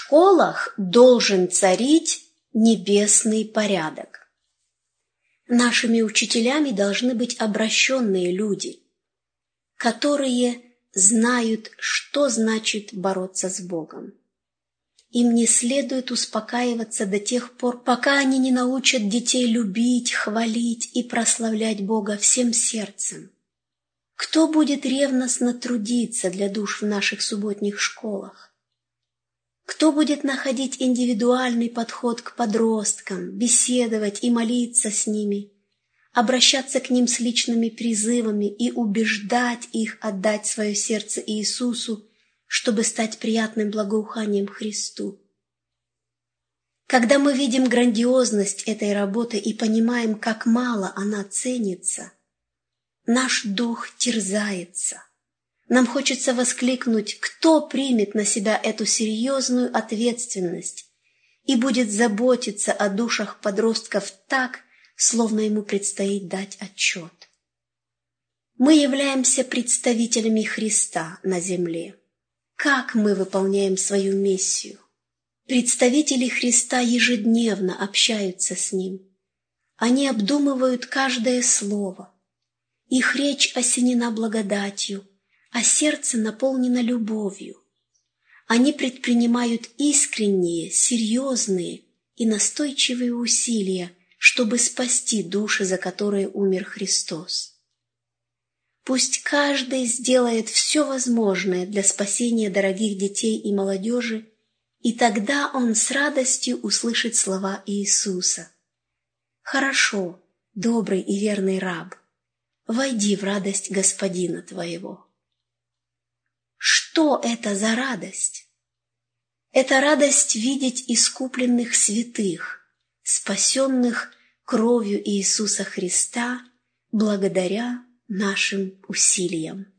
школах должен царить небесный порядок. Нашими учителями должны быть обращенные люди, которые знают, что значит бороться с Богом. Им не следует успокаиваться до тех пор, пока они не научат детей любить, хвалить и прославлять Бога всем сердцем. Кто будет ревностно трудиться для душ в наших субботних школах? Кто будет находить индивидуальный подход к подросткам, беседовать и молиться с ними, обращаться к ним с личными призывами и убеждать их отдать свое сердце Иисусу, чтобы стать приятным благоуханием Христу? Когда мы видим грандиозность этой работы и понимаем, как мало она ценится, наш дух терзается. Нам хочется воскликнуть: кто примет на себя эту серьезную ответственность и будет заботиться о душах подростков так, словно ему предстоит дать отчет? Мы являемся представителями Христа на земле. Как мы выполняем свою миссию? Представители Христа ежедневно общаются с Ним. Они обдумывают каждое слово. Их речь осенена благодатью, а сердце наполнено любовью. Они предпринимают искренние, серьезные и настойчивые усилия, чтобы спасти души, за которые умер Христос. Пусть каждый сделает все возможное для спасения дорогих детей и молодежи, и тогда он с радостью услышит слова Иисуса: «Хорошо, добрый и верный раб, войди в радость Господина твоего». Что это за радость? Это радость видеть искупленных святых, спасенных кровью Иисуса Христа благодаря нашим усилиям.